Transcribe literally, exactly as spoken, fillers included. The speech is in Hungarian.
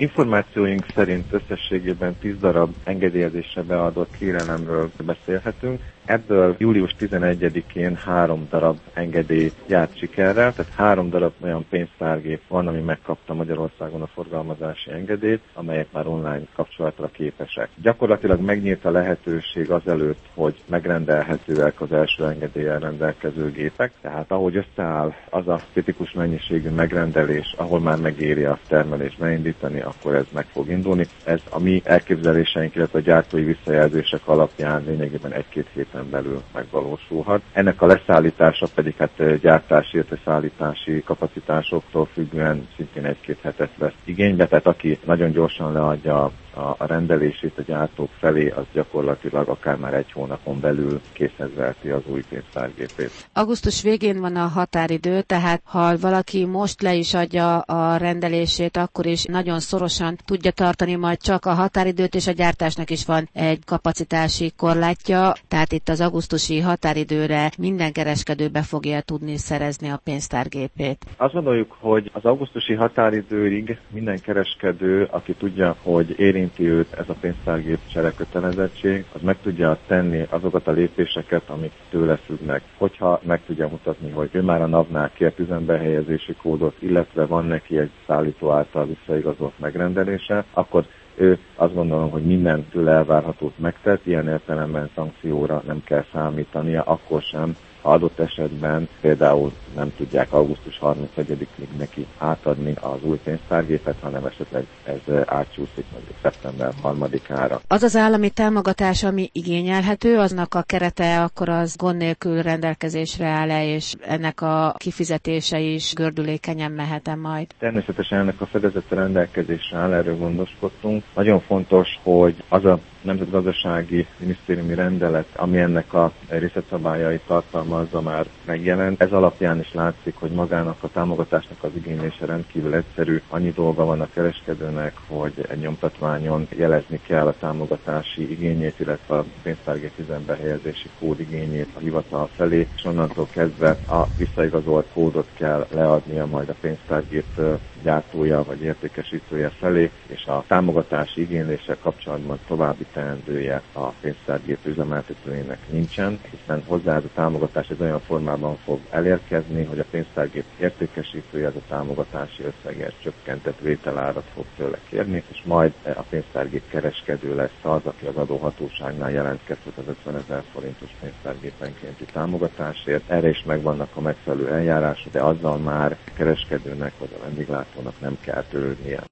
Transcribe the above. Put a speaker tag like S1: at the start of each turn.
S1: Információink szerint összességében tíz darab engedélyezésre beadott kérelemről beszélhetünk. Ebből július tizenegyedikén három darab engedély járt sikerrel, tehát három darab olyan pénztárgép van, ami megkapta Magyarországon a forgalmazási engedélyt, amelyek már online kapcsolatra képesek. Gyakorlatilag megnyílt a lehetőség azelőtt, hogy megrendelhetőek az első engedéllyel rendelkező gépek, tehát ahogy összeáll az a kritikus mennyiségű megrendelés, ahol már megéri a termelést beindítani, akkor ez meg fog indulni. Ez a mi elképzeléseink, illetve a gyártói visszajelzések alapján lényegében egy-két héten belül megvalósulhat. Ennek a leszállítása pedig hát gyártási, illetve szállítási kapacitásoktól függően szintén egy-két hetet vesz igénybe, tehát aki nagyon gyorsan leadja a, a rendelését a gyártók felé, az gyakorlatilag akár már egy hónapon belül készhez verti az új pénztárgépét.
S2: Augusztus végén van a határidő, tehát ha valaki most le is adja a rendelését, akkor is nagyon szorosan tudja tartani majd csak a határidőt, és a gyártásnak is van egy kapacitási korlátja, tehát itt az augusztusi határidőre minden kereskedő be fogja tudni szerezni a pénztárgépét.
S1: Azt gondoljuk, hogy az augusztusi határidőig minden kereskedő, aki tudja, hogy érinti őt ez a pénztárgép cserekötelezettség, az meg tudja tenni azokat a lépéseket, amik tőle függnek. Hogyha meg tudja mutatni, hogy ő már a NAV-nál kért üzembehelyezési kódot, illetve van neki egy szállító által visszaigazolt megrendelése, akkor ő azt gondolom, hogy minden tőle elvárhatót megtett, ilyen értelemben szankcióra nem kell számítania, akkor sem, ha adott esetben például nem tudják augusztus harmincegyedikéig neki átadni az új pénztárgépet, hanem esetleg ez átcsúszik mondjuk szeptember harmadikára.
S2: Az az állami támogatás, ami igényelhető, aznak a kerete akkor az gond nélkül rendelkezésre áll-e, és ennek a kifizetése is gördülékenyen mehet-e majd?
S1: Természetesen ennek a fedezete rendelkezésre áll, erről gondoskodtunk. Nagyon fontos, hogy az a nemzetgazdasági minisztériumi rendelet, ami ennek a részletszabályait tartalmazza, már megjelent. Ez alapján is látszik, hogy magának a támogatásnak az igénylése rendkívül egyszerű. Annyi dolga van a kereskedőnek, hogy egy nyomtatványon jelezni kell a támogatási igényét, illetve a pénztárgép üzembehelyezési kód igényét a hivatal felé, és onnantól kezdve a visszaigazolt kódot kell leadnia majd a pénztárgép gyártója vagy értékesítője felé, és a támogatási igényléssel kapcsolatban további teendője a pénztárgép üzemeltetőjének nincsen, hiszen hozzá ez a támogatás ez olyan formában fog elérkezni, hogy a pénztárgép értékesítője ez a támogatási összegért csökkentett vételárat fog tőle kérni, és majd a pénztárgép kereskedő lesz az, aki az adóhatóságnál jelentkezhet az ötvenezer forintos pénztárgépenkénti támogatásért. Erre is megvannak a megfelelő eljárások, de azzal már a kereskedőnek vagy a vendéglátónak nem kell törődnie.